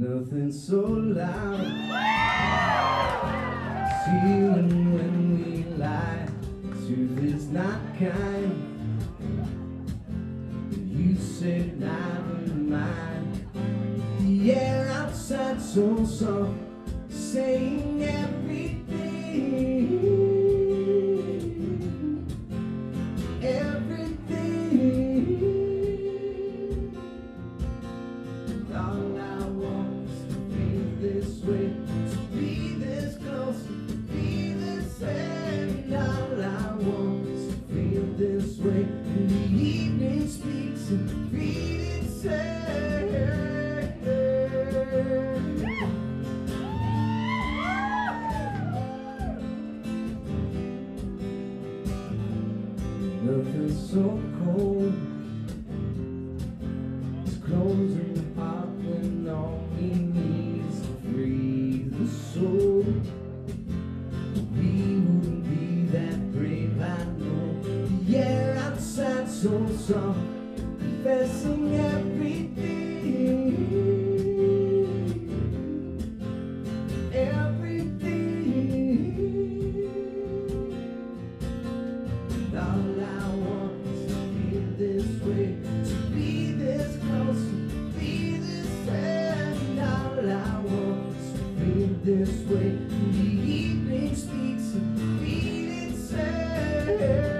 Nothing so loud. Even when we lie, truth is not kind. You said never mind. The air outside so soft, saying everything. All I want is to feel this way, to be this close, to be the same. All I want is to feel this way, and the evening speaks and feel it say. Nothing so cold as closing the heart when all we need is to free the soul. We wouldn't be that brave, I know. The air outside so soft, confessing everything. All I want is to feel this way, to be this close, to be this same. All I want is to feel this way, and the evening speaks and feel it say.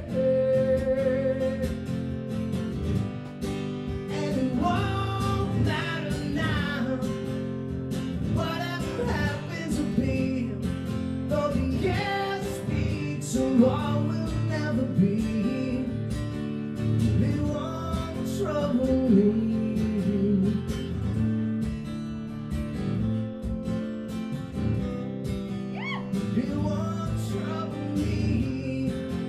And it won't matter now, whatever happens will be, though the air speaks so long will never be. It won't trouble me. It won't trouble me.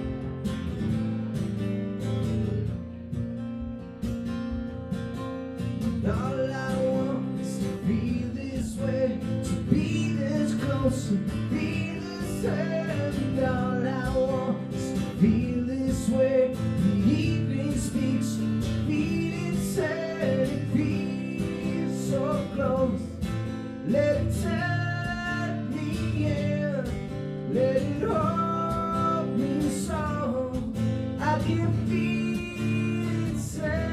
All I want is to feel this way, to be this close, to be the same. All I want is to feel this way. The evening speaks, feel it say. It feels so close. Let it take me in, let it hold me so I can feel it say.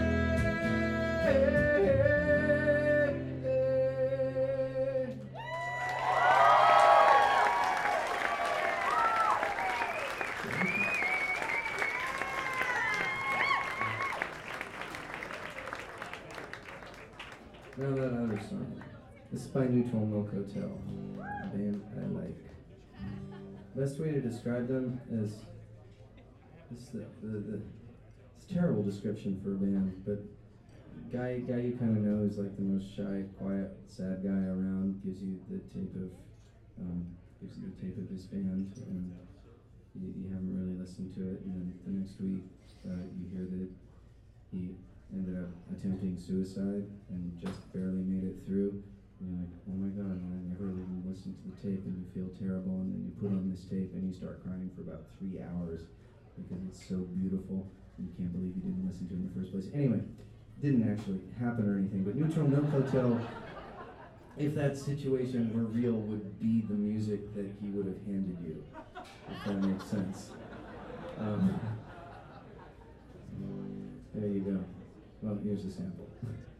Now that other song. This is by Neutral Milk Hotel, a band I like. Best way to describe them is it's a terrible description for a band, but guy you kind of know is like the most shy, quiet, sad guy around. Gives you the tape of his band, and you haven't really listened to it, and then the next week you hear that he ended up attempting suicide and just barely made it through. And you're like, oh my God, I never even listened to the tape, and you feel terrible, and then you put on this tape and you start crying for about 3 hours because it's so beautiful and you can't believe you didn't listen to it in the first place. Anyway, didn't actually happen or anything, but Neutral Milk Hotel, if that situation were real, would be the music that he would have handed you, if that makes sense. There you go. Well, here's a sample.